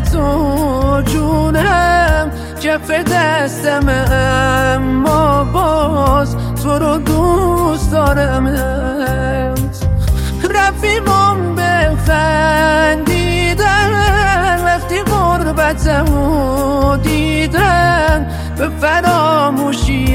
تو جونم، کف دستم، اما باز تو رو دوست دارم. رفیقم بخندیدن وقتی غربتمو دیدن، به فراموشی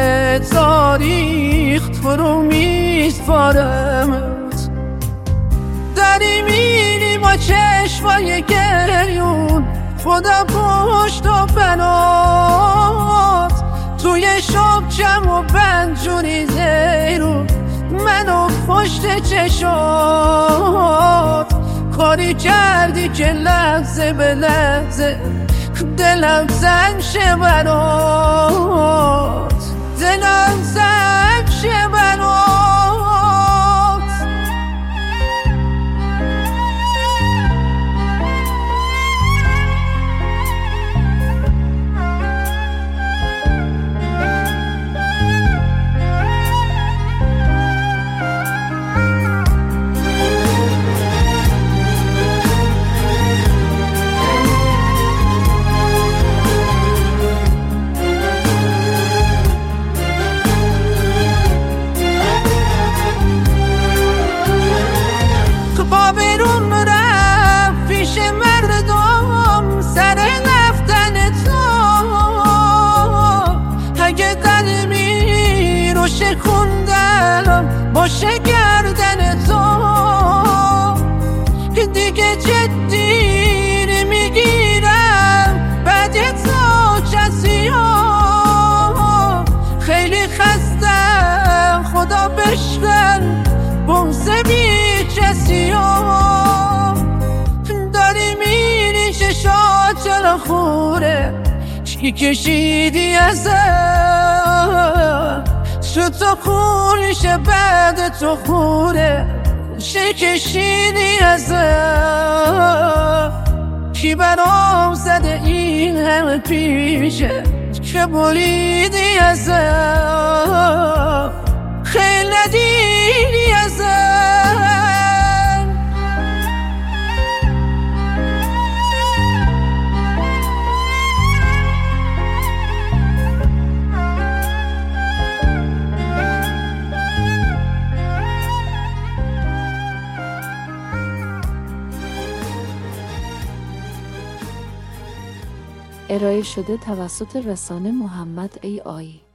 تاریخ تو رو میسپارمت. داری میری با چشمای گریون، خدا پشت و بنات، توی شبچم و بنجونی زیرون منو پشت چشات. کاری کردی که لحظه به لحظه دلم زن شه برات، دلم زن شه برات. بیرون رفت پیش مردم سر رفتن تو، اگه قلبی رو شکوندم باشه گردن تو، دیگه جدی نمیگیرم بعد تو کسی ها. خیلی خستم خدا بشکن بوسه بی کسی ها. داری میری چشات چرا خوره، چی کشیدی ازم، شد تو خونشه بعد تو خوره، چی کشیدی ازم. کی برام زده این همه پیشه که بریدی ازم، خیلی ندیدی ازم. ارائه شده توسط رسانه محمد AI.